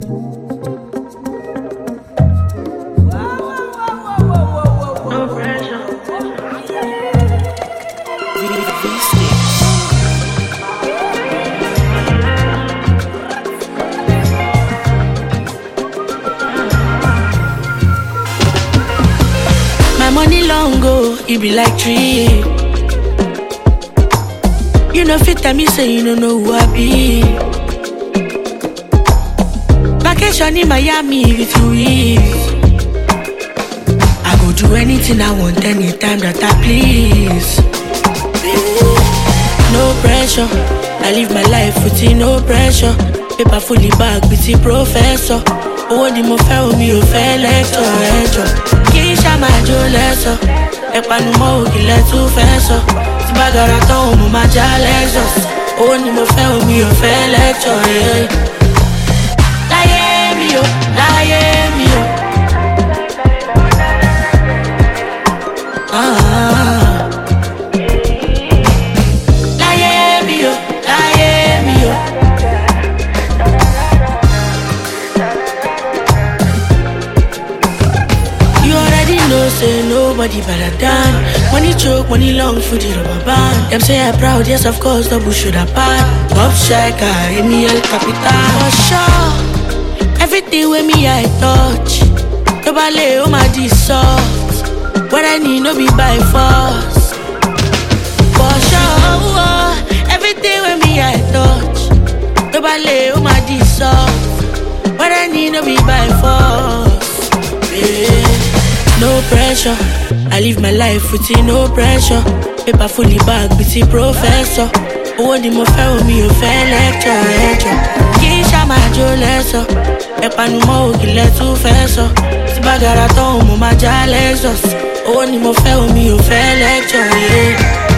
Money long go, it be like tree. You know fit tell me say you don't know who I be. Vacation in Miami with you is. I go do anything I want anytime that I please. No pressure, I live my life with no pressure. Paper fully bag with the professor. Oh, the mo fẹ́ omi ò fẹ́ lẹ́tọ̀ ẹjọ́. Kì í ṣá máa jó lẹ́sọ̀. Ẹ̀panu mọ́ òkìlẹ̀ tún fẹ́ sọ. Tí bá gara tán mo máa já lẹ́sọ̀s. Oh, ni mo fẹ́ omi ò fẹ́ lẹ́tọ̀ ẹ̀. Láyé mi o, láyé mi o. Láyé mi o, láyé mi o. No say nobody better than. Money choke, money long for the rubber band. Them say I'm proud, yes of course, double should have bad. Top shaker, me El Capitan. For sure, everything with me I touch. Nobody oh my this soft. What I need no be by force. For sure, everything with me I touch. Nobody oh my this soft. What I need no be by force. Yeah. No pressure, I live my life with no pressure. Paper fully bag with the professor. Oh, the mo fẹ́ omi ò fẹ́ lẹ́tọ̀ ẹjọ́. Kì í ṣá máa jó lẹ́sọ̀. Ẹ̀panu mọ́ òkìlẹ̀ tún fẹ́ sọ. Tí bá gara tán mo máa já lẹ́sọ̀s. Oh, ni mo fẹ́ omi ò fẹ́ lẹ́tọ̀ ẹjọ́.